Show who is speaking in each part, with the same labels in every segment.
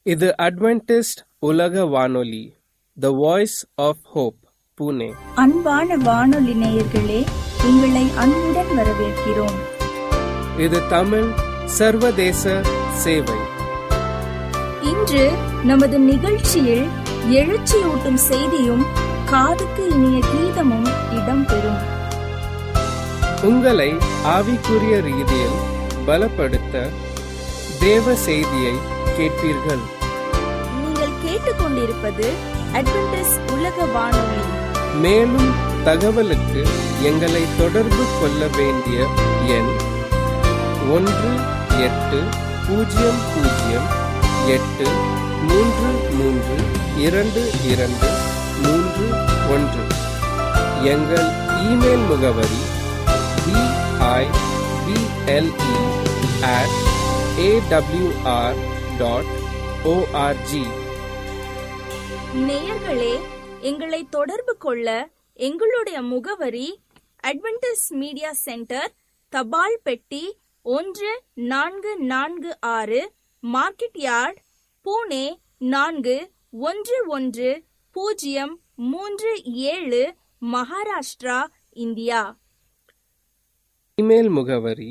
Speaker 1: இது அட்வென்டிஸ்ட் உலக வானொலி, the voice of hope, Pune.
Speaker 2: அன்பான வானொலி நேயர்களே, உங்களை அன்புடன் வரவேற்கிறோம்.
Speaker 1: இது தமிழ் சர்வதேச சேவை.
Speaker 2: இன்று நமது நிகழ்ச்சியில் எழுச்சியூட்டும் செய்தியும் காதுக்கு இனிய கீதமும் இடம்பெறும்.
Speaker 1: உங்களை ஆவிக்குரிய ரீதியில் பலப்படுத்த தேவ செய்தியை கேட்பீர்கள்.
Speaker 2: நீங்கள் கேட்டுக்கொண்டிருப்பது அட்வென்டிஸ்ட் உலக வானொலி.
Speaker 1: மேலும் தகவலுக்கு எங்களை தொடர்பு கொள்ள வேண்டிய எண் 1-800-833-22-31. எங்கள் இமெயில் முகவரி bible@awr.org.
Speaker 2: நேயர்களே, எங்களை தொடர்பு கொள்ள எங்களுடைய முகவரி அட்வென்டிஸ்ட் மீடியா சென்டர், தபால் பெட்டி 1446, market yard, Pune 411037, Maharashtra, India.
Speaker 1: Email முகவரி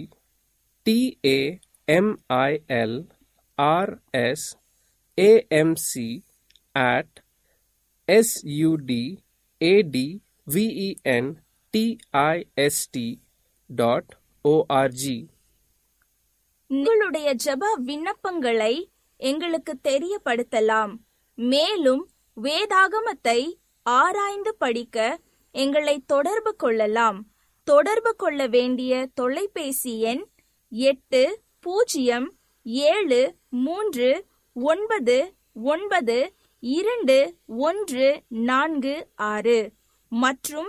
Speaker 1: tamil@amc@sudventist.org.
Speaker 2: உங்களுடைய ஜெப விண்ணப்பங்களை எங்களுக்கு தெரியப்படுத்தலாம். மேலும் வேதாகமத்தை ஆராய்ந்து படிக்க எங்களை தொடர்பு கொள்ளலாம். தொடர்பு கொள்ள வேண்டிய தொலைபேசி எண் 8073992146 மற்றும்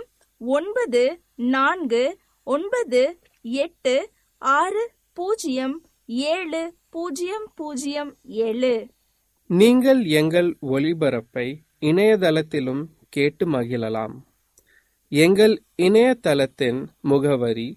Speaker 2: 9498600707.
Speaker 1: நீங்கள் எங்கள் ஒளிபரப்பை இணையதளத்திலும் கேட்டு மகிழலாம். எங்கள் இணையதளத்தின் முகவரி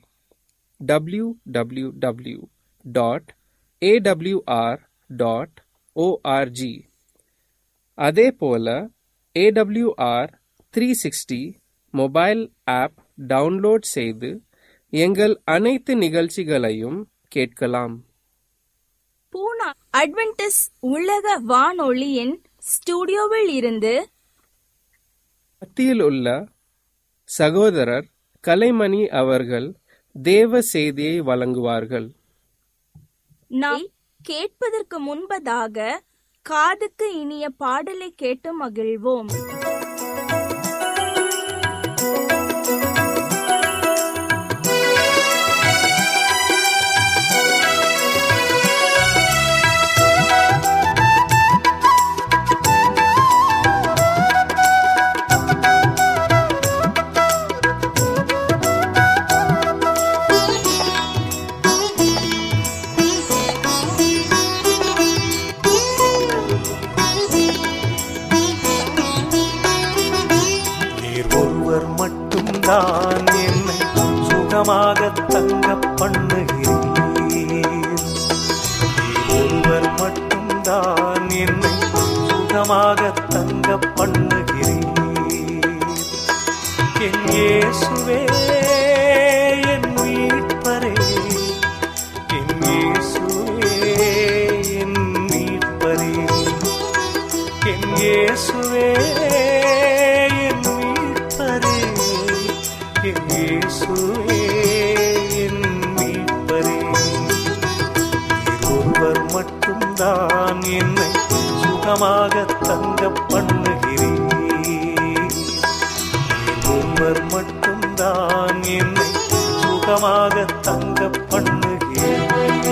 Speaker 1: www.awr.org. அதேபோல AWR 360 மொபைல் ஆப் டவுன்லோட் செய்து எங்கள் அனைத்து நிகழ்ச்சிகளையும் கேட்கலாம்.
Speaker 2: பூனா அட்வென்டிஸ்ட் உலக வானொலியின் ஸ்டுடியோவில் இருந்து
Speaker 1: மத்தியில் உள்ள சகோதரர் கலைமணி அவர்கள் தேவ செய்தியை வழங்குவார்கள்.
Speaker 2: நாம் கேட்பதற்கு முன்பதாக காதுக்கு இனிய பாடலை கேட்டு மகிழ்வோம்.
Speaker 3: தான் என்னை சுகமாக தங்க பண்ணுகிறீர். ஒருவர் மட்டும்தான் என்னை சுகமாக தங்க பண்ணுகிறீர். என் இயேசுவே, என் மீட்பரே, என் இயேசுவே, என் மீட்பரே, என் இயேசுவே, மட்டும்தான் என்னை சுகமாக தங்க பண்ணுகிறீர். ஒருவர் மட்டும்தான் என்னை சுகமாக தங்க பண்ணுகிறீர்.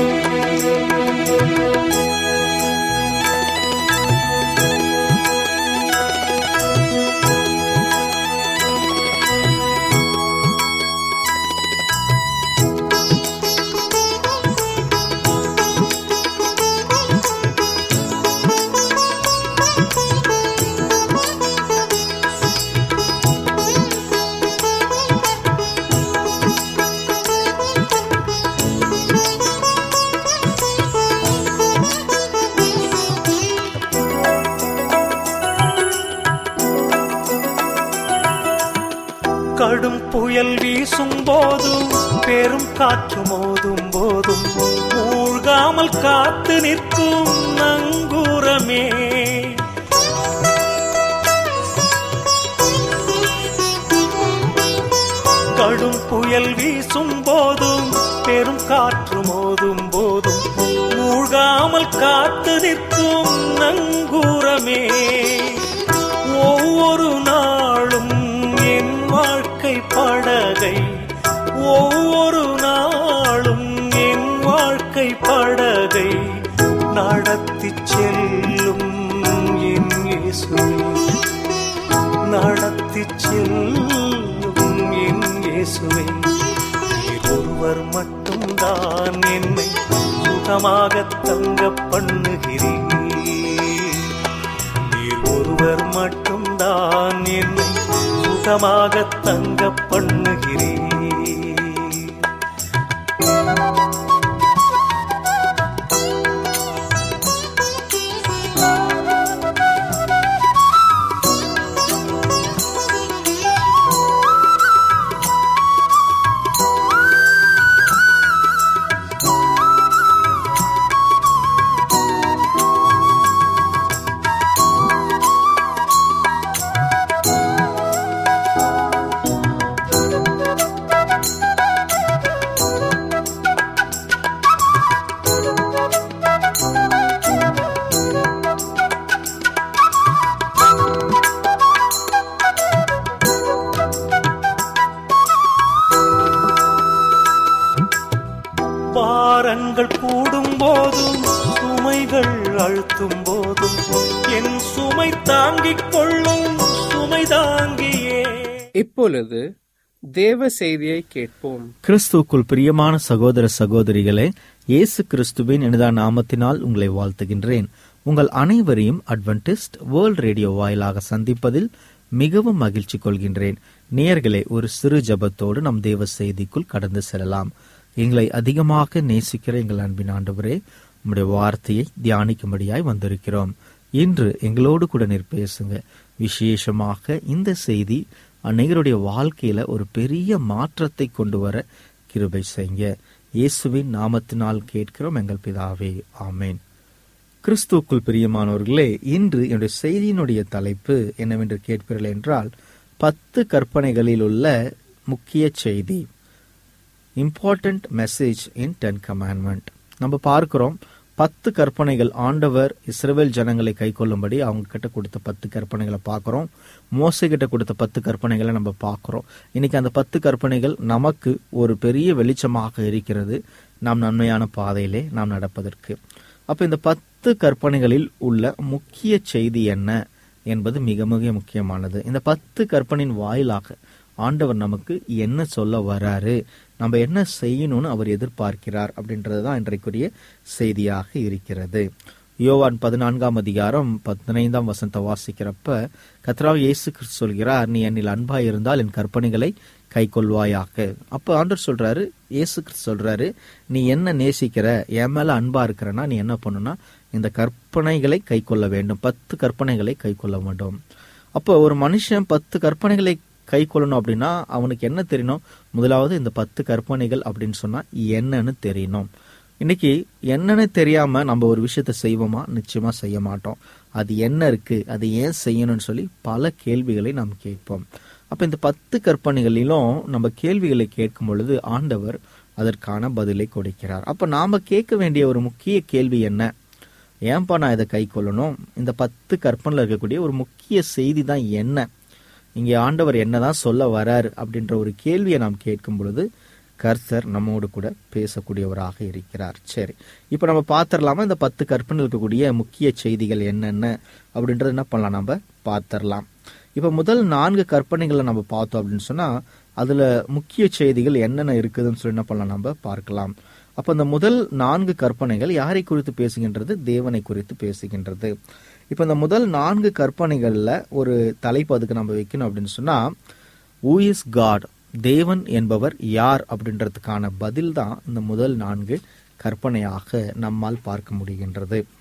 Speaker 3: கடும் புயல் வீசும் போதும் பெரும் காற்று மோதும் போதும் மூழ்காமல் காத்து நிற்கும் நங்கூரமே. கடும் புயல் வீசும் போதும் பெரும் காற்று மோதும் போதும் மூழ்காமல் காத்து நிற்கும் நங்கூரமே. ஒவ்வொரு நாளும் என் வாழ்க்கை படகை, ஒவ்வொரு நாளும் என் வாழ்க்கை படகை நடத்தி செல்லும் என் இயேசுவே, நடத்தி செல்லும் என் இயேசுவே. நீர் ஒருவர் மட்டும்தான் என்னை சுகமாக தங்க பண்ணுகிறீர். நீர் ஒருவர் மட்டும்தான் என்னை சுகமாக தங்க பண்ணுகிறீர். பாரங்கள் கூடும் போதும் சுமைகள் அழுத்தும் போதும் என் சுமை தாங்கிக் கொள்ளும் சுமை தாங்கியே.
Speaker 1: இப்பொழுது தேவ செய்தியை கேட்போம்.
Speaker 4: கிறிஸ்துவுக்குள் பிரியமான சகோதர சகோதரிகளே, இயேசு கிறிஸ்துவின் இனிதான நாமத்தினால் உங்களை வாழ்த்துகின்றேன். உங்கள் அனைவரையும் அட்வென்டிஸ்ட் வேர்ல்ட் ரேடியோ வாயிலாக சந்திப்பதில் மிகவும் மகிழ்ச்சி கொள்கின்றேன். நேயர்களே, ஒரு சிறு ஜெபத்தோடு நம் தேவ செய்திக்குள் கடந்து செல்லலாம். எங்களை அதிகமாக நேசிக்கிற எங்கள் அன்பின் ஆண்டவரே, உம்முடைய வார்த்தையை தியானிக்கும்படியாய் வந்திருக்கிறோம். இன்று எங்களோடு கூட நீர் பேசுங்க. விசேஷமாக இந்த செய்தி அநேகருடைய வாழ்க்கையில ஒரு பெரிய மாற்றத்தை கொண்டு வர கிருபை செய்யுங்க. இயேசுவின் நாமத்தினால் கேட்கிறோம் எங்கள் பிதாவே, ஆமேன். கிறிஸ்துவுக்குள் பிரியமானவர்களே, இன்று என்னுடைய செய்தியினுடைய தலைப்பு என்னவென்று கேட்பீர்கள் என்றால், 10 கற்பனைகளில் உள்ள முக்கிய செய்தி, இம்பார்ட்டன்ட் மெசேஜ் இன் 10 கமாண்ட்மெண்ட். நம்ம பார்க்கிறோம் 10 கற்பனைகள் ஆண்டவர் இஸ்ரவேல் ஜனங்களை கை கொள்ளும்படி அவங்க கிட்ட கொடுத்த 10 கற்பனைகளை பார்க்கிறோம். மோசே கிட்ட கொடுத்த 10 கற்பனைகளை நம்ம பார்க்கிறோம். இன்னைக்கு அந்த 10 கற்பனைகள் நமக்கு ஒரு பெரிய வெளிச்சமாக இருக்கிறது, நாம் நன்மையான பாதையிலே நாம் நடப்பதற்கு. அப்ப இந்த 10 கற்பனைகளில் உள்ள முக்கிய செய்தி என்ன என்பது மிக மிக முக்கியமானது. இந்த 10 கற்பனையின் வாயிலாக ஆண்டவர் நமக்கு என்ன சொல்ல வராரு, நம்ம என்ன செய்யணும்னு அவர் எதிர்பார்க்கிறார் அப்படின்றதுதான் இன்றைக்குரிய செய்தியாக இருக்கிறது. யோவான் 14ஆம் அதிகாரம் 15ஆம் வசனத்தை வாசிக்கிறப்ப கர்த்தராகிய இயேசு கிறிஸ்து சொல்கிறார், நீ என்னில் அன்பாய் இருந்தால் என் கற்பனைகளை கை கொள்வாயாக. அப்ப ஆண்டவர் சொல்றாரு, இயேசு கிறிஸ்து சொல்றாரு, நீ என்ன நேசிக்கிற, என் மேல அன்பா இருக்கிறனா நீ என்ன பண்ணுனா இந்த கற்பனைகளை கை கொள்ள வேண்டும், 10 கற்பனைகளை கை கொள்ள வேண்டும். அப்போ ஒரு மனுஷன் 10 கற்பனைகளை கை கொள்ளணும் அப்படின்னா அவனுக்கு என்ன தெரியணும்? முதலாவது இந்த 10 கற்பனைகள் அப்படின்னு சொன்னா என்னன்னு தெரியணும். இன்னைக்கு என்னன்னு தெரியாம நம்ம ஒரு விஷயத்த செய்வோமா? நிச்சயமா செய்ய மாட்டோம். அது என்ன இருக்கு, அது ஏன் செய்யணும்னு சொல்லி பல கேள்விகளை நாம் கேட்போம். அப்ப இந்த 10 கற்பனைகளிலும் நம்ம கேள்விகளை கேட்கும் பொழுது ஆண்டவர் அதற்கான பதிலை கொடுக்கிறார். அப்ப நாம கேட்க வேண்டிய ஒரு முக்கிய கேள்வி என்ன? ஏன்பா நான் இதை கை கொள்ளணும்? இந்த 10 கற்பனையில் இருக்கக்கூடிய ஒரு முக்கிய செய்தி தான் என்ன? இங்கே ஆண்டவர் என்னதான் சொல்ல வராரு அப்படின்ற ஒரு கேள்வியை நாம் கேட்கும் பொழுது கர்த்தர் நம்மோடு கூட பேசக்கூடியவராக இருக்கிறார். சரி, இப்ப நம்ம பார்த்திடலாமா இந்த 10 கற்பனையில் இருக்கக்கூடிய முக்கிய செய்திகள் என்னென்ன அப்படின்றது என்ன பண்ணலாம், நம்ம பார்த்திடலாம். இப்ப முதல் 4 கற்பனைகளை நம்ம பார்த்தோம் அப்படின்னு சொன்னா அதுல முக்கிய செய்திகள் என்னென்ன இருக்குதுன்னு சொல்லி என்ன பண்ணலாம், நம்ம பார்க்கலாம். அப்ப இந்த முதல் 4 கற்பனைகள் யாரை குறித்து பேசுகின்றது? தேவனை குறித்து பேசுகின்றது. இப்ப இந்த முதல் 4 கற்பனைகள்ல ஒரு தலைப்பு அதுக்கு நம்ம வைக்கணும் அப்படின்னு சொன்னா, who is God, தேவன் என்பவர் யார் அப்படின்றதுக்கான பதில் தான் இந்த முதல் 4 கற்பனையாக நம்மால் பார்க்க முடிகின்றது.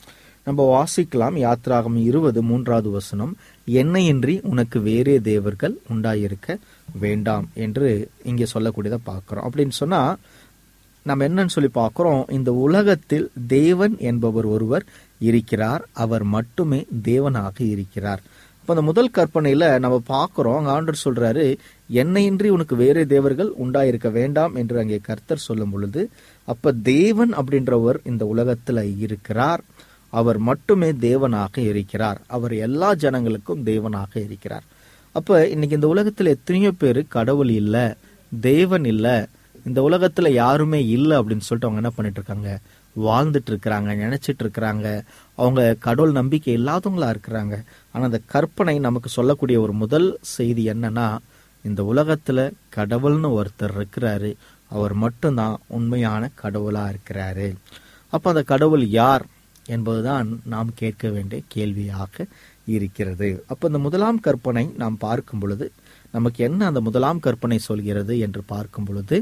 Speaker 4: நம்ம வாசிக்கலாம். யாத்ராகமம் 20 3 என்னையின்றி உனக்கு வேறே தேவர்கள் உண்டாயிருக்க வேண்டாம் என்று இங்கே சொல்லக்கூடியதை பார்க்கிறோம். அப்படின்னு சொன்னா நம்ம என்னன்னு சொல்லி பார்க்கிறோம், இந்த உலகத்தில் தேவன் என்பவர் ஒருவர் இருக்கிறார், அவர் மட்டுமே தேவனாக இருக்கிறார். அப்ப அந்த முதல் கற்பனையில நம்ம பார்க்கிறோம், ஆண்டவர் சொல்றாரு, என்னையின்றி உனக்கு வேறே தேவர்கள் உண்டாயிருக்க வேண்டாம் என்று அங்கே கர்த்தர் சொல்லும் பொழுது, அப்ப தேவன் அப்படின்றவர் இந்த உலகத்துல இருக்கிறார், அவர் மட்டுமே தேவனாக இருக்கிறார், அவர் எல்லா ஜனங்களுக்கும் தேவனாக இருக்கிறார். அப்ப இன்னைக்கு இந்த உலகத்துல எத்தனையோ பேரு கடவுள் இல்ல, தேவன் இல்ல, இந்த உலகத்துல யாருமே இல்லை அப்படின்னு சொல்லிட்டு அவங்க என்ன பண்ணிட்டு இருக்காங்க, வாழ்ந்துட்டு இருக்கிறாங்க, நினைச்சிட்டு இருக்கிறாங்க, அவங்க கடவுள் நம்பிக்கை இல்லாதவங்களா இருக்கிறாங்க. ஆனா அந்த கற்பனை நமக்கு சொல்லக்கூடிய ஒரு முதல் செய்தி என்னன்னா, இந்த உலகத்துல கடவுள்னு ஒருத்தர் இருக்கிறாரு, அவர் மட்டும்தான் உண்மையான கடவுளா இருக்கிறாரு. அப்ப அந்த கடவுள் யார் என்பதுதான் நாம் கேட்க வேண்டிய கேள்வியாக இருக்கிறது. அப்ப இந்த முதலாம் கற்பனை நாம் பார்க்கும் பொழுது நமக்கு என்ன அந்த முதலாம் கற்பனை சொல்கிறது என்று பார்க்கும் பொழுது,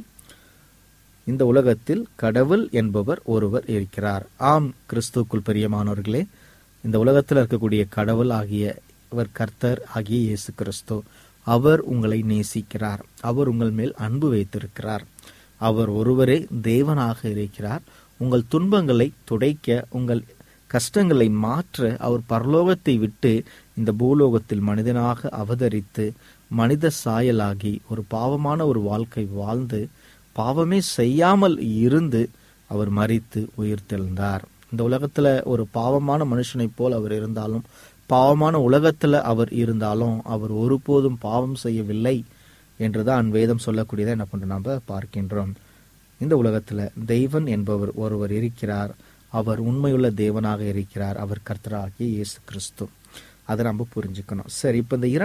Speaker 4: இந்த உலகத்தில் கடவுள் என்பவர் ஒருவர் இருக்கிறார். ஆம், கிறிஸ்துவுக்குள் பிரியமானவர்களே, இந்த உலகத்தில் இருக்கக்கூடிய கடவுள் ஆகிய அவர் கர்த்தர் ஆகிய இயேசு கிறிஸ்து. அவர் உங்களை நேசிக்கிறார், அவர் உங்கள் மேல் அன்பு வைத்திருக்கிறார், அவர் ஒருவரே தேவனாக இருக்கிறார். உங்கள் துன்பங்களை துடைக்க, உங்கள் கஷ்டங்களை மாற்ற அவர் பரலோகத்தை விட்டு இந்த பூலோகத்தில் மனிதனாக அவதரித்து மனித சாயலாகி ஒரு பாவமான ஒரு வாழ்க்கை வாழ்ந்து பாவமே செய்யாமல் இருந்து அவர் மரித்து உயிர்த்தெழுந்தார். இந்த உலகத்துல ஒரு பாவமான மனுஷனை போல் அவர் இருந்தாலும், பாவமான உலகத்துல அவர் இருந்தாலும், அவர் ஒருபோதும் பாவம் செய்யவில்லை என்றுதான் வேதம் சொல்லக்கூடியதை என்ன பண்றோம் நாம பார்க்கின்றோம். இந்த உலகத்துல தெய்வன் என்பவர் ஒருவர் இருக்கிறார், அவர் உண்மையுள்ள தேவனாக இருக்கிறார், அவர் கர்த்தராகிய இயேசு கிறிஸ்து. அதை நம்ம புரிஞ்சுக்கணும். சரி, இப்ப இந்த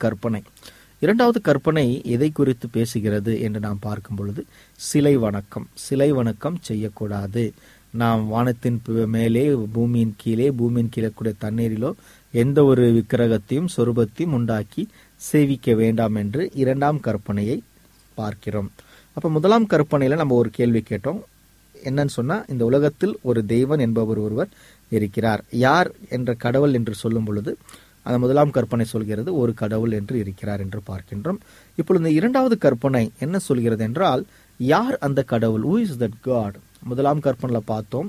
Speaker 4: இரண்டாவது கற்பனை எதை குறித்து பேசுகிறது என்று நாம் பார்க்கும் பொழுது, சிலை வணக்கம் செய்யக்கூடாது. நாம் வானத்தின் மேலே, பூமியின் கீழே கூடிய தண்ணீரிலோ எந்த ஒரு விக்கிரகத்தையும் சொரூபத்தையும் உண்டாக்கி சேவிக்க வேண்டாம் என்று இரண்டாம் கற்பனையை பார்க்கிறோம். அப்ப முதலாம் கற்பனையில நம்ம ஒரு கேள்வி கேட்டோம். என்னன்னு சொன்னா, இந்த உலகத்தில் ஒரு தேவன் என்பவர் ஒருவர் இருக்கிறார். யார் என்ற கடவுள் என்று சொல்லும் பொழுது அந்த முதலாம் கற்பனை சொல்கிறது ஒரு கடவுள் என்று இருக்கிறார் என்று பார்க்கின்றோம். இப்பொழுது இந்த இரண்டாவது கற்பனை என்ன சொல்கிறது என்றால், யார் அந்த கடவுள்? Who is that God? முதலாம் கற்பனையில பார்த்தோம்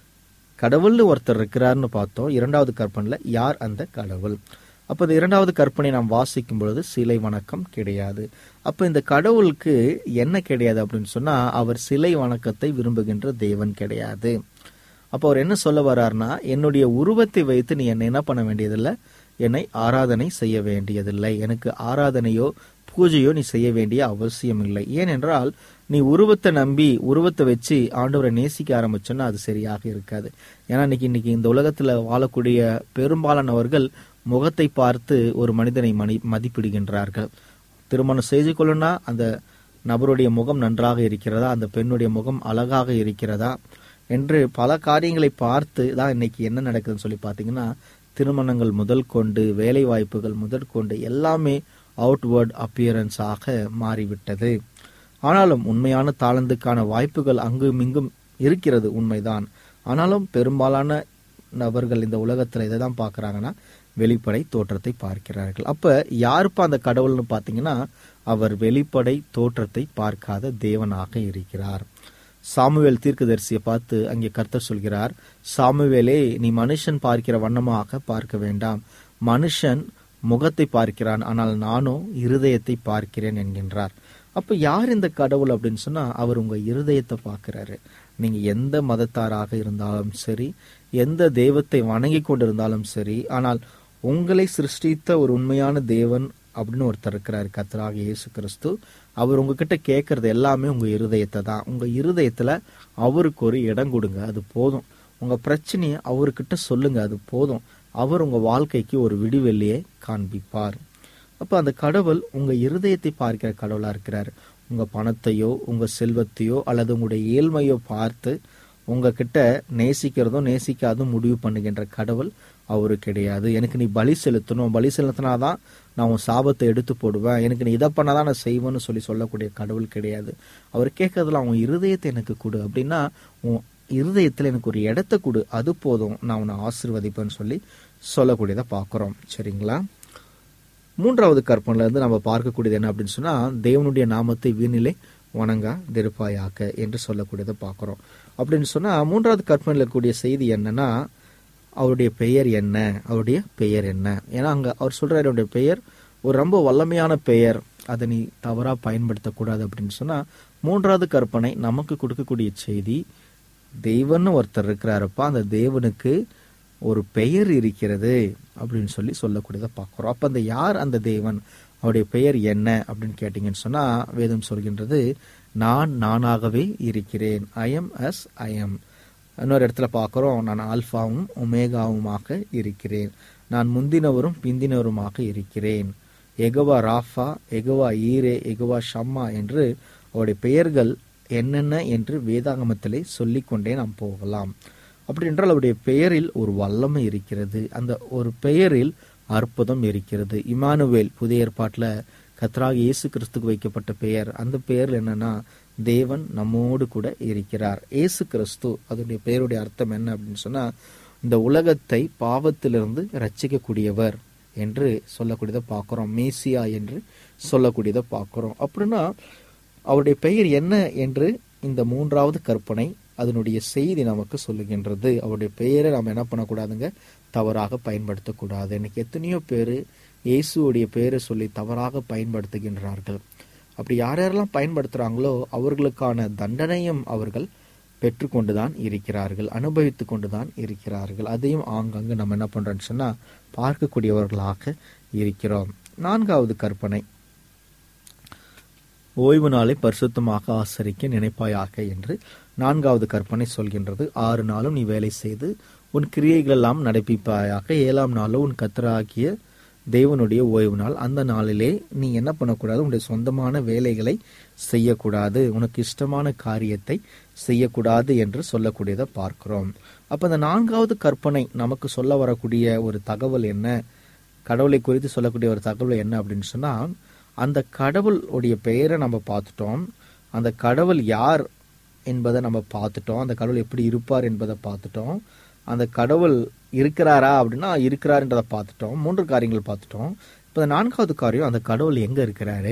Speaker 4: கடவுள்னு ஒருத்தர் இருக்கிறார்னு பார்த்தோம். இரண்டாவது கற்பனையில யார் அந்த கடவுள்? அப்ப இந்த இரண்டாவது கற்பனை நாம் வாசிக்கும் பொழுது சிலை வணக்கம் கிடையாது. அப்ப இந்த கடவுளுக்கு என்ன கிடையாது அப்படின்னு சொன்னா, அவர் சிலை வணக்கத்தை விரும்புகின்ற தேவன் கிடையாது. அப்ப அவர் என்ன சொல்ல வர்றாருன்னா, என்னுடைய உருவத்தை வைத்து நீ என்ன பண்ண வேண்டியதில்லை, என்னை ஆராதனை செய்ய வேண்டியதில்லை, எனக்கு ஆராதனையோ பூஜையோ நீ செய்ய வேண்டிய அவசியம் இல்லை. ஏனென்றால் நீ உருவத்தை நம்பி உருவத்தை வச்சு ஆண்டவரை நேசிக்க ஆரம்பிச்சோன்னா அது சரியாக இருக்காது. ஏன்னா இன்னைக்கு இந்த உலகத்துல வாழக்கூடிய பெரும்பாலானவர்கள் முகத்தை பார்த்து ஒரு மனிதனை மதிப்பிடுகின்றார்கள். திருமணம் செய்து கொள்ளுனா அந்த நபருடைய முகம் நன்றாக இருக்கிறதா, அந்த பெண்ணுடைய முகம் அழகாக இருக்கிறதா என்று பல காரியங்களை பார்த்து தான் இன்னைக்கு என்ன நடக்குதுன்னு சொல்லி பார்த்தீங்கன்னா, திருமணங்கள் முதல் கொண்டு வேலை வாய்ப்புகள் முதற்கொண்டு எல்லாமே அவுட்வர்ட் அப்பியரன்ஸ் ஆக மாறிவிட்டது. ஆனாலும் உண்மையான தாளந்துக்கான வாய்ப்புகள் அங்கும் இங்கும் இருக்கிறது, உண்மைதான். ஆனாலும் பெரும்பாலான நபர்கள் இந்த உலகத்துல இதை தான் பார்க்கறாங்கன்னா, வெளிப்படை தோற்றத்தை பார்க்கிறார்கள். அப்ப யாருப்பா அந்த கடவுள்னு பாத்தீங்கன்னா, அவர் வெளிப்படை தோற்றத்தை பார்க்காத தேவனாக இருக்கிறார். சாமுவேல் தீர்க்கதரிசியை பார்த்து அங்கே கர்த்தர் சொல்கிறார், சாமுவேலே, நீ மனுஷன் பார்க்கிற வண்ணமாக பார்க்க வேண்டாம், மனுஷன் முகத்தை பார்க்கிறான், ஆனால் நானோ இருதயத்தை பார்க்கிறேன் என்கின்றார். அப்ப யார் இந்த கடவுள் அப்படின்னு சொன்னா, அவர் உங்க இருதயத்தை பார்க்கிறாரு. நீங்க எந்த மதத்தாராக இருந்தாலும் சரி, எந்த தெய்வத்தை வணங்கி கொண்டிருந்தாலும் சரி, ஆனால் உங்களை சிருஷ்டித்த ஒரு உண்மையான தேவன் அப்படின்னு ஒருத்தர் இருக்கிறார், கர்த்தராகிய இயேசு கிறிஸ்து. அவர் உங்ககிட்ட கேட்கறது எல்லாமே உங்க இருதயத்தை தான். உங்க இருதயத்துல அவருக்கு ஒரு இடம் கொடுங்க, அது போதும். உங்க பிரச்சனையை அவர்கிட்ட சொல்லுங்க, அது போதும். அவர் உங்க வாழ்க்கைக்கு ஒரு விடிவெள்ளியை காண்பிப்பார். அப்ப அந்த கடவுள் உங்க இருதயத்தை பார்க்கிற கடவுளா இருக்கிறார். உங்க பணத்தையோ உங்க செல்வத்தையோ அல்லது உங்களுடைய ஏழ்மையோ பார்த்து உங்ககிட்ட நேசிக்கிறதும் நேசிக்காதும் முடிவு பண்ணுகின்ற கடவுள் அவரு கிடையாது. எனக்கு நீ பலி செலுத்தணும், பலி செலுத்தினாதான் நான் உன் சாபத்தை எடுத்து போடுவேன், எனக்கு நீ இதை பண்ணாதான் நான் செய்வேன்னு சொல்லக்கூடிய கடவுள் கிடையாது. அவர் கேட்கறதுல அவன் இருதயத்தை எனக்கு கொடு அப்படின்னா, உன் இருதயத்தில் எனக்கு ஒரு இடத்தை கொடு, அது போதும், நான் உன்னை ஆசீர்வதிப்பேன்னு சொல்லி சொல்லக்கூடியதை பார்க்குறோம். சரிங்களா? மூன்றாவது கற்பனையில இருந்து நம்ம பார்க்கக்கூடியது என்ன அப்படின்னு சொன்னா, தேவனுடைய நாமத்தை வீணிலே வணங்கா திருப்பாயாக்க என்று சொல்லக்கூடியதை பார்க்குறோம். அப்படின்னு சொன்னா மூன்றாவது கற்பனையில் இருக்கக்கூடிய செய்தி என்னன்னா, அவருடைய பெயர் என்ன, அவருடைய பெயர் என்ன. ஏன்னா அங்க அவர் சொல்றாரு, அவருடைய பெயர் ஒரு ரொம்ப வல்லமையான பெயர், அதை நீ தவறா பயன்படுத்தக்கூடாது அப்படின்னு சொன்னா, மூன்றாவது கற்பனை நமக்கு கொடுக்கக்கூடிய செய்தி, தெய்வன்னு ஒருத்தர் இருக்கிறாருப்பா, அந்த தேவனுக்கு ஒரு பெயர் இருக்கிறது அப்படின்னு சொல்லி சொல்லக்கூடியதை பார்க்குறோம். அப்ப அந்த யார் அந்த தேவன், அவருடைய பெயர் என்ன அப்படின்னு கேட்டீங்கன்னு சொன்னா, வேதம் சொல்கின்றது, நான் நானாகவே இருக்கிறேன், I am as I am. இன்னொரு இடத்துல பார்க்குறோம், நான் ஆல்பாவும் ஒமேகாவுமாக இருக்கிறேன், நான் முந்தினவரும் பிந்தினவருமாக இருக்கிறேன். எகவா ராஃபா, எகவா ஈரே, எகவா ஷம்மா என்று அவருடைய பெயர்கள் என்னென்ன என்று வேதாகமத்திலே சொல்லிக்கொண்டே நாம் போகலாம். அப்படி என்றால் அவருடைய பெயரில் ஒரு வல்லமை இருக்கிறது, அந்த ஒரு பெயரில் அற்புதம் இருக்கிறது. இமானுவேல், புதிய ஏற்பாட்டில் கர்த்தராகிய இயேசு கிறிஸ்துக்கு வைக்கப்பட்ட பெயர், அந்த பெயர் என்னன்னா, தேவன் நம்மோடு கூட இருக்கிறார். இயேசு கிறிஸ்து, அதனுடைய பெயருடைய அர்த்தம் என்ன அப்படின்னு சொன்னா, இந்த உலகத்தை பாவத்திலிருந்து ரட்சிக்கக்கூடியவர் என்று சொல்லக்கூடியதை பார்க்கிறோம், மேசியா என்று சொல்லக்கூடியதை பார்க்கிறோம். அப்படின்னா அவருடைய பெயர் என்ன என்று இந்த மூன்றாவது கற்பனை அதனுடைய செய்தி நமக்கு சொல்லுகின்றது. அவருடைய பெயரை நாம் என்ன பண்ணக்கூடாதுங்க, தவறாக பயன்படுத்தக்கூடாது. இன்னைக்கு எத்தனையோ பேர் இயேசுடைய பெயரை சொல்லி தவறாக பயன்படுத்துகின்றார்கள். அப்படி யாரெல்லாம் பயன்படுத்துறாங்களோ அவர்களுக்கான தண்டனையும் அவர்கள் பெற்றுக்கொண்டுதான் இருக்கிறார்கள், அனுபவித்து கொண்டுதான் இருக்கிறார்கள். அதையும் ஆங்காங்கு நம்ம என்ன பண்றோம்னு சொன்னா பார்க்கக்கூடியவர்களாக இருக்கிறோம். நான்காவது கற்பனை, ஓய்வு நாளை பரிசுத்தமாக ஆசரிக்க நினைப்பாயாக என்று நான்காவது கற்பனை சொல்கின்றது. 6 நாளும் நீ வேலை செய்து உன் கிரியைகள் எல்லாம் நடப்பிப்பாயாக, 7ஆம் நாளும் உன் கர்த்தராகிய தேவனுடைய ஓய்வு நாள். அந்த நாளிலே நீ என்ன பண்ணக்கூடாது, உன்னுடைய சொந்தமான வேலைகளை செய்யக்கூடாது, உனக்கு இஷ்டமான காரியத்தை செய்யக்கூடாது என்று சொல்லக்கூடியதை பார்க்கிறோம். அப்ப இந்த நான்காவது கற்பனை நமக்கு சொல்ல வரக்கூடிய ஒரு தகவல் என்ன, கடவுளை குறித்து சொல்லக்கூடிய ஒரு தகவல் என்ன அப்படின்னு சொன்னா, அந்த கடவுளுடைய பெயரை நம்ம பார்த்துட்டோம், அந்த கடவுள் யார் என்பதை நம்ம பார்த்துட்டோம், அந்த கடவுள் எப்படி இருப்பார் என்பதை பார்த்துட்டோம், அந்த கடவுள் இருக்கிறாரா அப்படின்னா இருக்கிறார்ன்றதை பார்த்துட்டோம். 3 காரியங்கள் பார்த்துட்டோம். இப்போ 4வது காரியம், அந்த கடவுள் எங்க இருக்கிறாரு.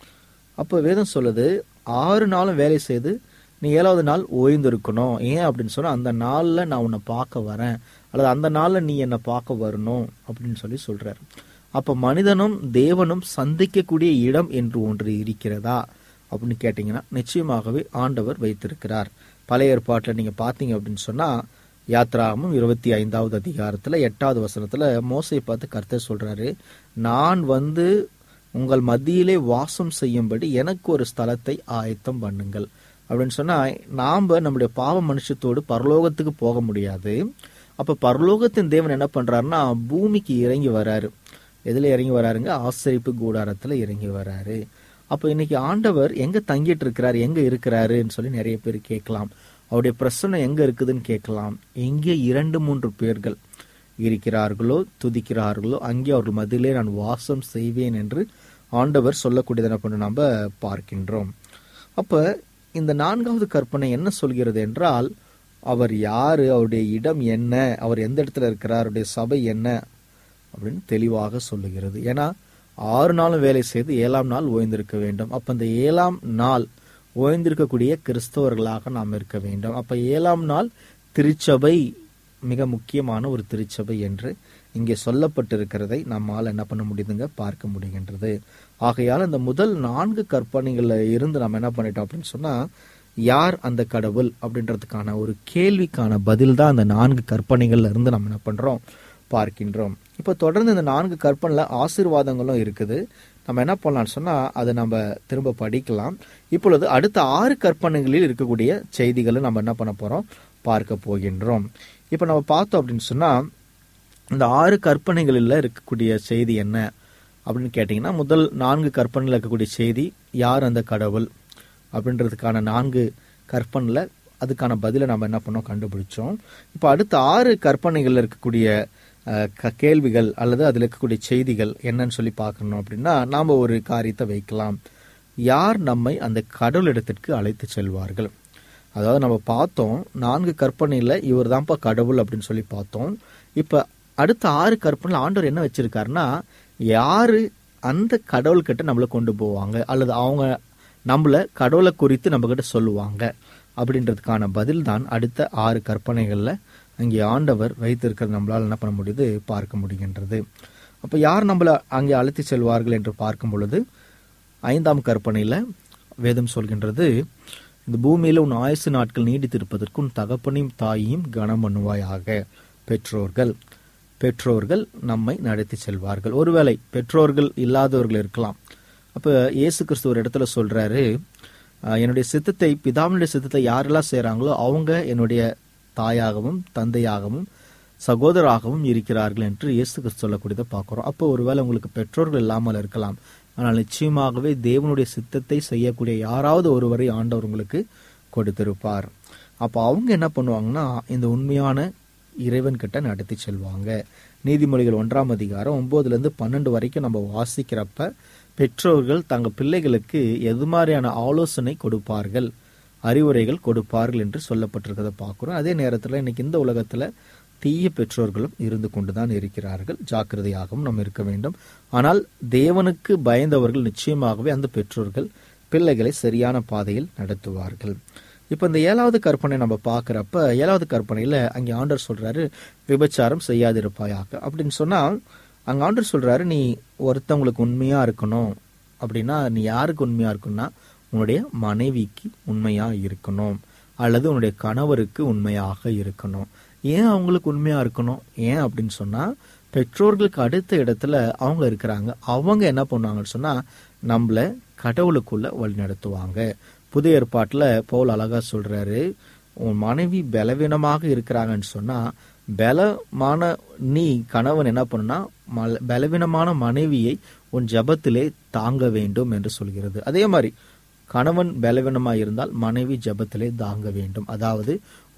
Speaker 4: அப்போ வேதம் சொல்லுது, 6 நாளும் வேலை செய்து நீ 7வது நாள் ஓய்ந்திருக்கணும். ஏன் அப்படின்னு சொன்னா, அந்த நாள்ல நான் உன்னை பார்க்க வரேன், அல்லது அந்த நாள்ல நீ என்னை பார்க்க வரணும் அப்படின்னு சொல்லி சொல்றாரு. அப்ப மனிதனும் தேவனும் சந்திக்கக்கூடிய இடம் என்று ஒன்று இருக்கிறதா அப்படின்னு கேட்டீங்கன்னா, நிச்சயமாகவே ஆண்டவர் வைத்திருக்கிறார். பழைய ஏற்பாட்டில் நீங்க பாத்தீங்க அப்படின்னு சொன்னா, யாத்ராகமம் 25வது அதிகாரத்துல 8வது வசனத்துல மோசையை பார்த்து கர்த்தர் சொல்றாரு, நான் வந்து உங்கள் மத்தியிலே வாசம் செய்யும்படி எனக்கு ஒரு ஸ்தலத்தை ஆயத்தம் பண்ணுங்கள் அப்படின்னு சொன்னா, நாம நம்முடைய பாவ மனுஷத்தோடு பரலோகத்துக்கு போக முடியாது. அப்ப பரலோகத்தின் தேவன் என்ன பண்றாருன்னா, பூமிக்கு இறங்கி வராரு. எதுல இறங்கி வராருங்க, ஆசரிப்பு கூடாரத்துல இறங்கி வராரு. அப்ப இன்னைக்கு ஆண்டவர் எங்க தங்கிட்டு இருக்கிறார், எங்க இருக்கிறாருன்னு சொல்லி நிறைய பேர் கேட்கலாம். அவருடைய பிரசன்னை எங்க இருக்குதுன்னு கேட்கலாம். எங்கே 2-3 பேர்கள் இருக்கிறார்களோ துதிக்கிறார்களோ அங்கே அவர்கள் மத்தியிலே நான் வாசம் செய்வேன் என்று ஆண்டவர் சொல்லக்கூடியதை என்ன பண்ண நம்ம பார்க்கின்றோம். அப்ப இந்த 4வது கற்பனை என்ன சொல்கிறது என்றால், அவர் யாரு, அவருடைய இடம் என்ன, அவர் எந்த இடத்துல இருக்கிறார், அவருடைய சபை என்ன அப்படின்னு தெளிவாக சொல்லுகிறது. ஏன்னா 6 நாளும் வேலை செய்து 7ஆம் நாள் ஓய்ந்திருக்க வேண்டும். அப்ப அந்த 7ஆம் நாள் ஓய்ந்திருக்கக்கூடிய கிறிஸ்தவர்களாக நாம் இருக்க வேண்டும். அப்ப 7ஆம் நாள் திருச்சபை மிக முக்கியமான ஒரு திருச்சபை என்று இங்கே சொல்லப்பட்டிருக்கிறதை நம்மால் என்ன பண்ண முடியுதுங்க, பார்க்க முடிகின்றது. ஆகையால் இந்த முதல் 4 கற்பனைகள்ல இருந்து நம்ம என்ன பண்ணிட்டோம் அப்படின்னு சொன்னா, யார் அந்த கடவுள் அப்படின்றதுக்கான ஒரு கேள்விக்கான பதில் தான் அந்த 4 கற்பனைகள்ல இருந்து நம்ம என்ன பண்றோம், பார்க்கின்றோம். இப்ப தொடர்ந்து இந்த 4 கற்பனைல ஆசீர்வாதங்களும் இருக்குது. நம்ம என்ன பண்ணலாம்னு சொன்னா, அதை நம்ம திரும்ப படிக்கலாம். இப்பொழுது அடுத்த 6 கற்பனைகளில் இருக்கக்கூடிய செய்திகளை நம்ம என்ன பண்ண போறோம், பார்க்க போகின்றோம். இப்ப நம்ம பார்த்தோம் அப்படின்னு சொன்னா, இந்த 6 கற்பனைகளில் இருக்கக்கூடிய செய்தி என்ன அப்படின்னு கேட்டீங்கன்னா, முதல் 4 கற்பனையில் இருக்கக்கூடிய செய்தி, யார் அந்த கடவுள் அப்படின்றதுக்கான 4 கற்பனைல அதுக்கான பதிலை நம்ம என்ன பண்ணோம், கண்டுபிடிச்சோம். இப்ப அடுத்த 6 கற்பனைகள்ல இருக்கக்கூடிய கேள்விகள் அல்லது அதுல இருக்கக்கூடிய செய்திகள் என்னன்னு சொல்லி பார்க்கணும் அப்படின்னா, நாம ஒரு காரியத்தை வைக்கலாம். யார் நம்மை அந்த கடவுளிடத்திற்கு அழைத்து செல்வார்கள். அதாவது நம்ம பார்த்தோம் 4 கற்பனையில் இவர் தான்ப்பா கடவுள் அப்படின்னு சொல்லி பார்த்தோம். இப்ப அடுத்த 6 கற்பனையில் ஆண்டவர் என்ன வச்சிருக்காருன்னா, யாரு அந்த கடவுள்கிட்ட நம்மளை கொண்டு போவாங்க அல்லது அவங்க நம்மளை கடவுளை குறித்து நம்ம கிட்ட சொல்லுவாங்க அப்படின்றதுக்கான பதில் தான் அடுத்த 6 கற்பனைகள்ல அங்கே ஆண்டவர் வைத்திருக்கிறது நம்மளால் என்ன பண்ண முடியுது, பார்க்க முடிகின்றது. அப்ப யார் நம்மளை அங்கே அழைத்து செல்வார்கள் என்று பார்க்கும் பொழுது 5ஆம் கற்பனையில வேதம் சொல்கின்றது, இந்த பூமியில உன் ஆயுசு நாட்கள் நீடித்திருப்பதற்கு உன் தகப்பனையும் தாயையும் கனம் பண்ணுவாயாக. பெற்றோர்கள் நம்மை நடத்தி செல்வார்கள். ஒருவேளை பெற்றோர்கள் இல்லாதவர்கள் இருக்கலாம். அப்ப இயேசு கிறிஸ்து ஒரு இடத்துல சொல்றாரு, என்னுடைய சித்தத்தை, பிதாவினுடைய சித்தத்தை யாரெல்லாம் செய்யறாங்களோ அவங்க என்னுடைய தாயாகவும் தந்தையாகவும் சகோதராகவும் இருக்கிறார்கள் என்று இயேசு கிறிஸ்து சொல்லக்கூடியதை பார்க்கிறோம். அப்போ ஒருவேளை உங்களுக்கு பெற்றோர்கள் இல்லாமல் இருக்கலாம், ஆனால் நிச்சயமாகவே தேவனுடைய சித்தத்தை செய்யக்கூடிய யாராவது ஒருவரை ஆண்டவர் உங்களுக்கு கொடுத்திருப்பார். அப்போ அவங்க என்ன பண்ணுவாங்கன்னா, இந்த உண்மையான இறைவன் கிட்ட நடத்தி செல்வாங்க. நீதிமொழிகள் 1ஆம் அதிகாரம் 9-12 வரைக்கும் நம்ம வாசிக்கிறப்ப பெற்றோர்கள் தங்கள் பிள்ளைகளுக்கு எது மாதிரியான ஆலோசனை கொடுப்பார்கள், அறிவுரைகள் கொடுப்பார்கள் என்று சொல்லப்பட்டிருக்கிறத பார்க்கிறோம். அதே நேரத்தில் இன்னைக்கு இந்த உலகத்துல தீய பெற்றோர்களும் இருந்து கொண்டுதான் இருக்கிறார்கள். ஜாக்கிரதையாகவும் நாம் இருக்க வேண்டும். ஆனால் தேவனுக்கு பயந்தவர்கள் நிச்சயமாகவே அந்த பெற்றோர்கள் பிள்ளைகளை சரியான பாதையில் நடத்துவார்கள். இப்ப இந்த 7வது கற்பனை நம்ம பார்க்கிறப்ப 7வது கற்பனையில அங்கே ஆண்டவர் சொல்றாரு, விபச்சாரம் செய்யாதிருப்பாயாக அப்படின்னு சொன்னா, அங்க ஆண்டவர் சொல்றாரு, நீ ஒருத்தவங்களுக்கு உண்மையா இருக்கணும் அப்படின்னா நீ யாருக்கு உண்மையா இருக்கணும்னா உன்னுடைய மனைவிக்கு உண்மையா இருக்கணும் அல்லது உன்னுடைய கணவருக்கு உண்மையாக இருக்கணும். ஏன் அவங்களுக்கு உண்மையா இருக்கணும்? ஏன் அப்படின்னு சொன்னா, பெற்றோர்களுக்கு அடுத்த இடத்துல அவங்க இருக்கிறாங்க. அவங்க என்ன பண்ணுவாங்கன்னு சொன்னா நம்மள கடவுளுக்குள்ள வழி நடத்துவாங்க. புதிய ஏற்பாட்டுல பவுல் அழகா சொல்றாரு, உன் மனைவி பலவீனமாக இருக்கிறாங்கன்னு சொன்னா பலமான நீ கணவன் என்ன பண்ணுனா பலவீனமான மனைவியை உன் ஜபத்திலே தாங்க வேண்டும் என்று சொல்கிறது. அதே மாதிரி கணவன் பலவீனமாய் இருந்தால் மனைவி ஜபத்திலே தாங்க வேண்டும். அதாவது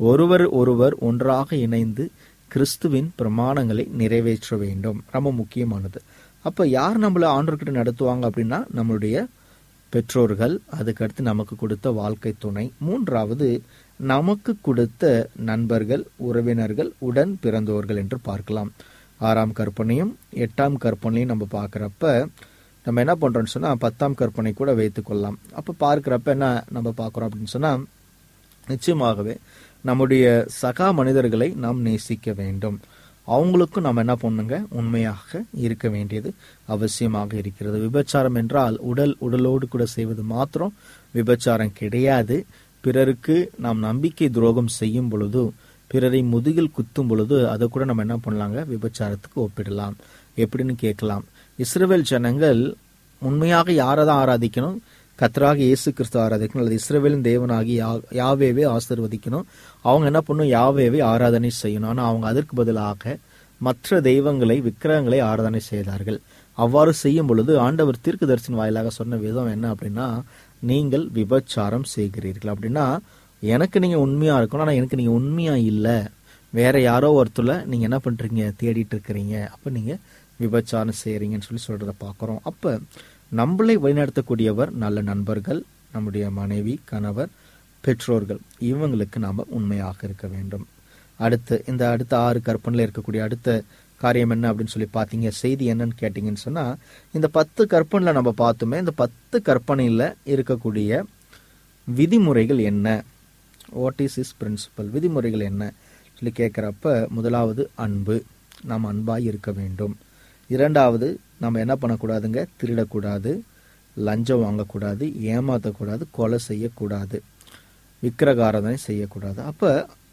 Speaker 4: ஒருவர் ஒன்றாக இணைந்து கிறிஸ்துவின் பிரமாணங்களை நிறைவேற்ற வேண்டும். ரொம்ப முக்கியமானது. அப்ப யார் நம்மள ஆண்டவர்கிட்ட நடத்துவாங்க அப்படின்னா நம்மளுடைய பெற்றோர்கள், அதுக்கடுத்து நமக்கு கொடுத்த வாழ்க்கை துணை, 3வது நமக்கு கொடுத்த நண்பர்கள், உறவினர்கள், உடன் பிறந்தோர்கள் என்று பார்க்கலாம். 6ஆம் கற்பனையும் 8ஆம் கற்பனையும் நம்ம பார்க்கிறப்ப நம்ம என்ன பண்றோம்னு சொன்னா 10ஆம் கற்பனை கூட வைத்துக் கொள்ளலாம். அப்ப பார்க்கிறப்ப என்ன நம்ம பார்க்கிறோம் அப்படின்னு சொன்னா, நிச்சயமாகவே நம்முடைய சகா மனிதர்களை நாம் நேசிக்க வேண்டும். அவங்களுக்கும் நம்ம என்ன பண்ணுங்க, உண்மையாக இருக்க வேண்டியது அவசியமாக இருக்கிறது. விபச்சாரம் என்றால் உடலோடு கூட செய்வது மாத்திரம் விபச்சாரம் கிடையாது. பிறருக்கு நாம் நம்பிக்கை துரோகம் செய்யும் பொழுது, பிறரை முதுகில் குத்தும் பொழுது அதை கூட நம்ம என்ன பண்ணலாங்க, விபச்சாரத்துக்கு ஒப்பிடலாம். எப்படின்னு கேட்கலாம். இஸ்ரவேல் ஜனங்கள் உண்மையாக யாரதான் ஆராதிக்கணும்? கர்த்தராக இயேசு கிறிஸ்து ஆராதிக்கணும், அல்லது இஸ்ரவேலின் தேவனாகி யாவேவே ஆசீர்வதிக்கணும். அவங்க என்ன பண்ணும், யாவேவே ஆராதனை செய்யணும். ஆனால் அவங்க அதற்கு பதிலாக மற்ற தெய்வங்களை, விக்கிரகங்களை ஆராதனை செய்தார்கள். அவ்வாறு செய்யும் பொழுது ஆண்டவர் தீர்க்கதரிசியின் வாயிலாக சொன்ன விதம் என்ன அப்படின்னா, நீங்கள் விபச்சாரம் செய்கிறீர்கள். அப்படின்னா எனக்கு நீங்க உண்மையா இருக்கணும், ஆனா எனக்கு நீங்க உண்மையா இல்லை, வேற யாரோ ஒருத்தர் நீங்க என்ன பண்றீங்க, தேடிட்டு இருக்கிறீங்க, அப்ப நீங்க விபச்சாரம் செய்யறீங்கன்னு சொல்லி சொல்றத பாக்குறோம். அப்ப நம்மளை வழிநடத்தக்கூடியவர் நல்ல நண்பர்கள், நம்முடைய மனைவி, கணவர், பெற்றோர்கள், இவங்களுக்கு நாம உண்மையாக இருக்க வேண்டும். அடுத்த 6 கற்பனையில இருக்கக்கூடிய அடுத்த காரியம் என்ன அப்படின்னு சொல்லி பாத்தீங்க, செய்தி என்னன்னு கேட்டீங்கன்னு சொன்னா, இந்த 10 கற்பனையில நம்ம பார்த்தோமே, இந்த 10 கற்பனையில இருக்கக்கூடிய விதிமுறைகள் என்ன, வாட் இஸ் இஸ் பிரின்சிபல், விதிமுறைகள் என்ன சொல்லி கேட்கிறப்ப, முதலாவது அன்பு, நாம் அன்பாய் இருக்க வேண்டும். 2வது நம்ம என்ன பண்ணக்கூடாதுங்க, திருடக்கூடாது, லஞ்சம் வாங்கக்கூடாது, ஏமாற்றக்கூடாது, கொலை செய்யக்கூடாது, விக்கிரகாராதனை செய்யக்கூடாது. அப்ப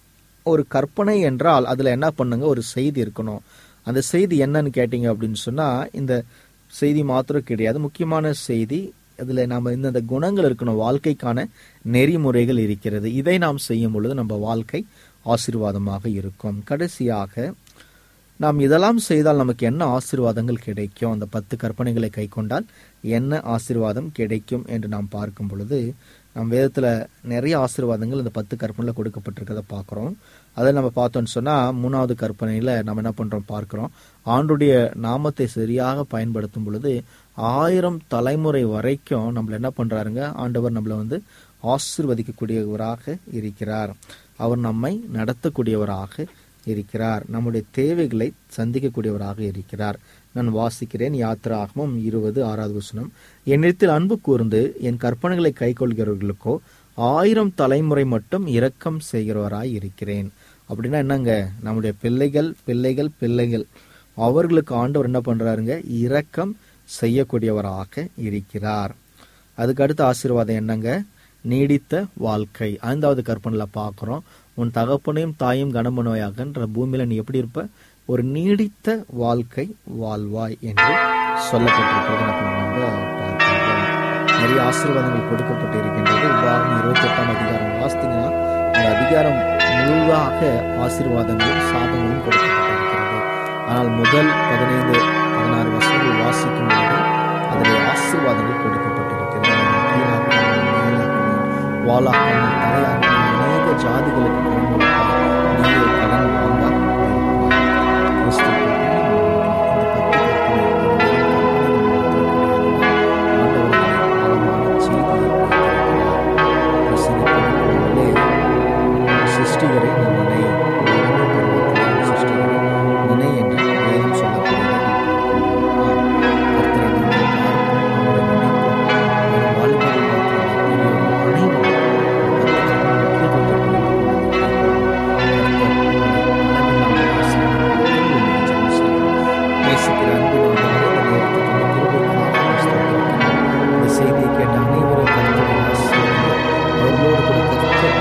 Speaker 4: ஒரு கற்பனை என்றால் அதுல என்ன பண்ணுங்க, ஒரு செய்தி இருக்கணும். அந்த செய்தி என்னன்னு கேட்டீங்க அப்படின்னு சொன்னா, இந்த செய்தி மாத்திரம் கிடையாது, முக்கியமான செய்தி. அதுல நாம இந்த குணங்கள் இருக்கணும், வாழ்க்கைக்கான நெறிமுறைகள் இருக்கிறது. இதை நாம் செய்யும் பொழுது நம்ம வாழ்க்கை ஆசீர்வாதமாக இருக்கும். கடைசியாக நாம் இதெல்லாம் செய்தால் நமக்கு என்ன ஆசீர்வாதங்கள் கிடைக்கும், அந்த 10 கற்பனைகளை கை கொண்டால் என்ன ஆசீர்வாதம் கிடைக்கும் என்று நாம் பார்க்கும் பொழுது, நம் வேதத்துல நிறைய ஆசீர்வாதங்கள் இந்த 10 கற்பனையில கொடுக்கப்பட்டிருக்கிறத பார்க்கிறோம். அதை நம்ம பார்த்தோம்னு சொன்னா, 3வது கற்பனையில நம்ம என்ன பண்றோம் பார்க்கிறோம், ஆண்டுடைய நாமத்தை சரியாக பயன்படுத்தும் பொழுது 1000 தலைமுறை வரைக்கும் நம்மள என்ன பண்றாருங்க, ஆண்டவர் நம்மள ஆசீர்வதிக்கக்கூடியவராக இருக்கிறார். அவர் நம்மை நடத்தக்கூடியவராக இருக்கிறார். நம்முடைய தேவைகளை சந்திக்கக்கூடியவராக இருக்கிறார். நான் வாசிக்கிறேன். யாத்திராகமம் 20:6 என்னிடத்தில் அன்பு கூர்ந்து என் கற்பனைகளை கைக்கொள்கிறவர்களுக்கோ 1000 தலைமுறை மட்டும் இரக்கம் செய்கிறவராய் இருக்கிறேன். அப்படின்னா என்னங்க, நம்முடைய பிள்ளைகள் பிள்ளைகள் பிள்ளைகள் அவர்களுக்கு ஆண்டவர் என்ன பண்றாருங்க, இரக்கம் செய்யக்கூடியவராக இருக்கிறார். அதுக்கு அடுத்த ஆசீர்வாதம் என்னங்க, நீடித்த வாழ்க்கை. 5வது கற்பனையில பார்க்கிறோம், உன் தகப்பனையும் தாயும் கனமனோயாகன்ற பூமியில நீ எப்படி இருப்ப, ஒரு நீடித்த வாழ்க்கை வாழ்வாய் என்று சொல்லப்பட்டிருக்கிறது. நம்ம பார்க்கிறோம். நிறைய ஆசீர்வாதங்கள் கொடுக்கப்பட்டு இருக்கின்றது. உபாகமம் 28ஆம் அதிகாரம் வாசித்தீங்கன்னா அந்த அதிகாரம் முழுதாக ஆசீர்வாதங்களும் சாபங்களும் கொடுக்கப்பட்டிருக்கிறது. ஆனால் முதல் 15-16 வசனங்கள் வாசிக்கும் போது அதில் ஆசீர்வாதங்கள் கொடுக்கப்பட்டிருக்கிறது. வாளாக தலையாக அநேக ஜாதிகளுக்கு கடன் கொடுப்பார், நீயே கடன் வாங்கா சிருஷ்டிகரை நினை நினை என்று வேதம் சொல்லப்படுகிறது. செய்தியை கேட்ட அனைவரும் அவர்களோடு கூட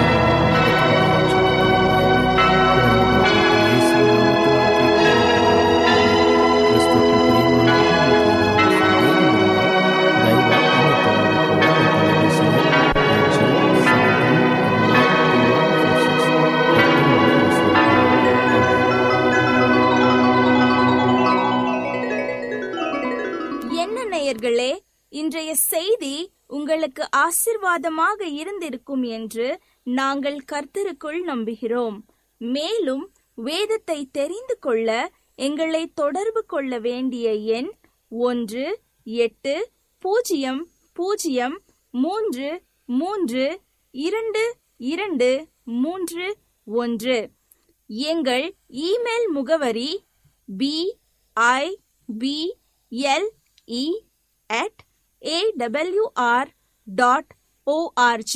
Speaker 2: நேயர்களே, இன்றைய செய்தி உங்களுக்கு ஆசீர்வாதமாக இருந்திருக்கும் என்று நாங்கள் கர்த்தருக்குள் நம்புகிறோம். மேலும் வேதத்தை தெரிந்து கொள்ள எங்களை தொடர்பு கொள்ள வேண்டிய எண் 1-800-332-2231. எங்கள் இமெயில் முகவரி bible@awr.org.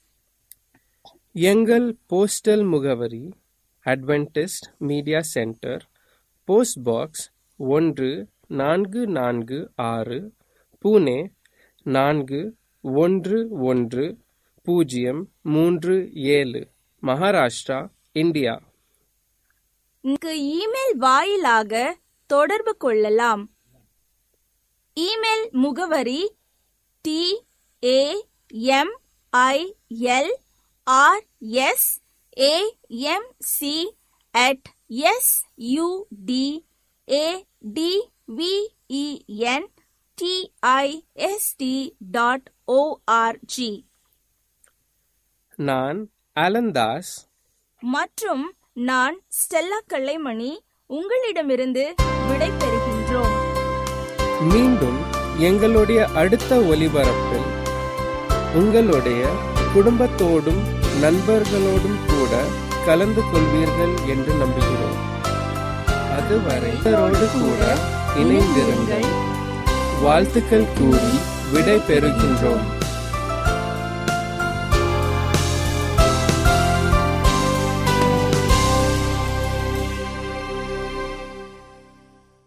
Speaker 1: எங்கள் போஸ்டல் முகவரி Adventist media centre, post box 1446, Pune 411037, Maharashtra, India.
Speaker 2: Email வாயிலாக தொடர்பு கொள்ளலாம். இமெயில் முகவரி tamilsramc@sudentist.org.
Speaker 1: நான் அலந்தாஸ்
Speaker 2: மற்றும் நான் ஸ்டெல்லா கலைமணி உங்களிடமிருந்து விடை பெறுகின்றோம்.
Speaker 1: மீண்டும் எங்களுடைய அடுத்த ஒலிபரப்பில் உங்களுடைய குடும்பத்தோடும் நண்பர்களோடும் கூட கலந்து கொள்வீர்கள் என்று நம்புகிறோம். அதுவரை கூட இணைந்திருங்கள். வாழ்த்துக்கள் கூறி விடை பெறுகின்றோம்.